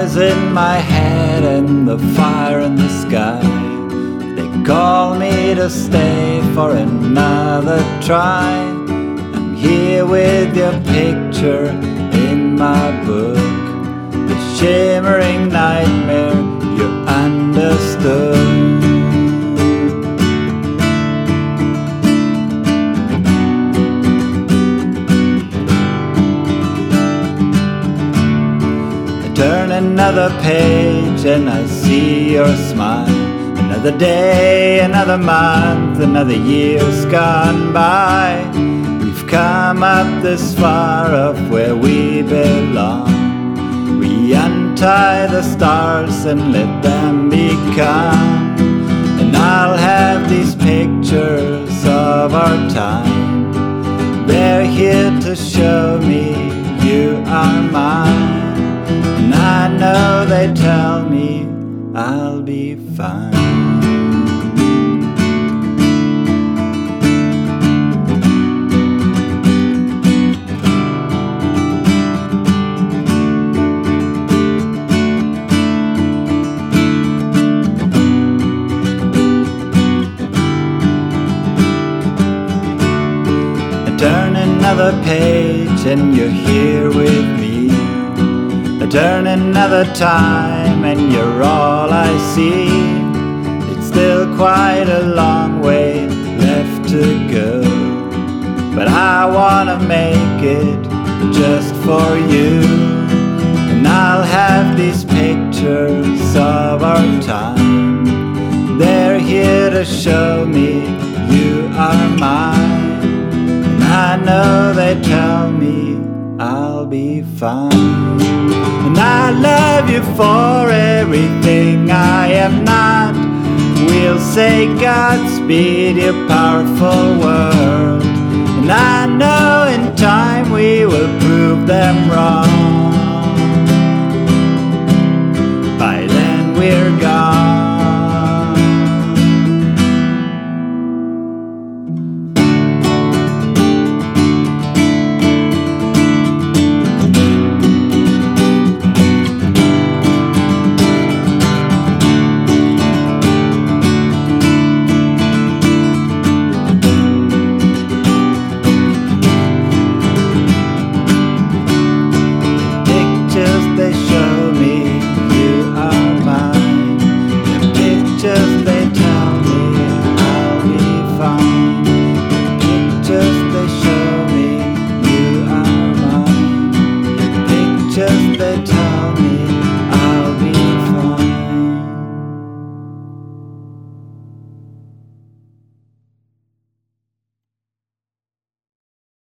stars in my head and the fire in the sky. They call me to stay for another try. I'm here with your picture in my book, the shimmering nightmare you understood. Turn another page and I see your smile. Another day, another month, another year's gone by. We've come up this far of where we belong. We untie the stars and let them become. And I'll have these pictures of our time. They're here to show me you are mine. And I know they tell me I'll be fine. I turn another page and you're here with me. I turn another time and you're all I see. It's still quite a long way left to go, but I wanna make it just for you. And I'll have these pictures of our time. They're here to show me you are mine. And I know they tell me I'll be fine. And I love you for everything I am not. We'll say Godspeed, your powerful world. And I know in time we will prove them wrong. By then we're gone.